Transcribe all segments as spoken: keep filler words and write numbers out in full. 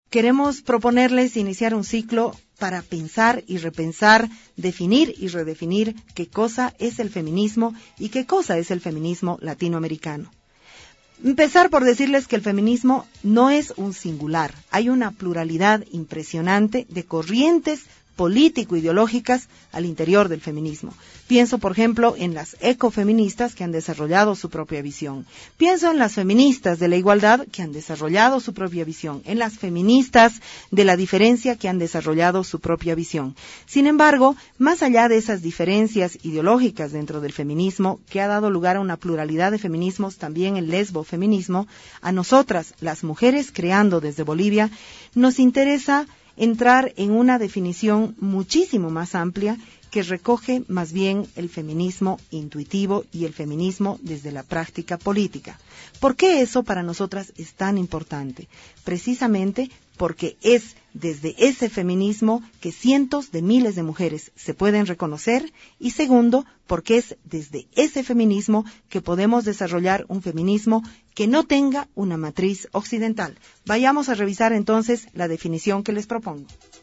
queremos proponerles iniciar un ciclo para pensar y repensar, definir y redefinir qué cosa es el feminismo y qué cosa es el feminismo latinoamericano. Empezar por decirles que el feminismo no es un singular, hay una pluralidad impresionante de corrientes político-ideológicas al interior del feminismo. Pienso, por ejemplo, en las ecofeministas que han desarrollado su propia visión. Pienso en las feministas de la igualdad que han desarrollado su propia visión. En las feministas de la diferencia que han desarrollado su propia visión. Sin embargo, más allá de esas diferencias ideológicas dentro del feminismo, que ha dado lugar a una pluralidad de feminismos, también el lesbofeminismo, a nosotras, las mujeres creando desde Bolivia, nos interesa entrar en una definición muchísimo más amplia que recoge más bien el feminismo intuitivo y el feminismo desde la práctica política. ¿Por qué eso para nosotras es tan importante? Precisamente porque es desde ese feminismo que cientos de miles de mujeres se pueden reconocer, y segundo, porque es desde ese feminismo que podemos desarrollar un feminismo que no tenga una matriz occidental. Vayamos a revisar entonces la definición que les propongo.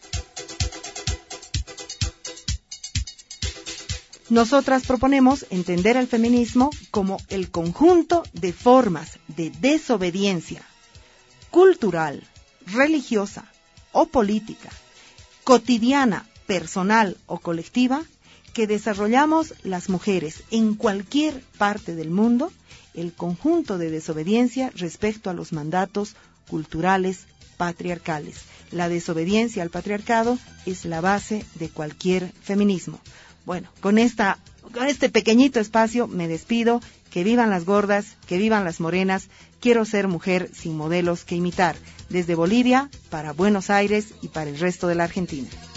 Nosotras proponemos entender el feminismo como el conjunto de formas de desobediencia cultural, religiosa o política, cotidiana, personal o colectiva, que desarrollamos las mujeres en cualquier parte del mundo, el conjunto de desobediencia respecto a los mandatos culturales patriarcales. La desobediencia al patriarcado es la base de cualquier feminismo. Bueno, con esta, con este pequeñito espacio me despido. Que vivan las gordas, que vivan las morenas. Quiero ser mujer sin modelos que imitar. Desde Bolivia, para Buenos Aires y para el resto de la Argentina.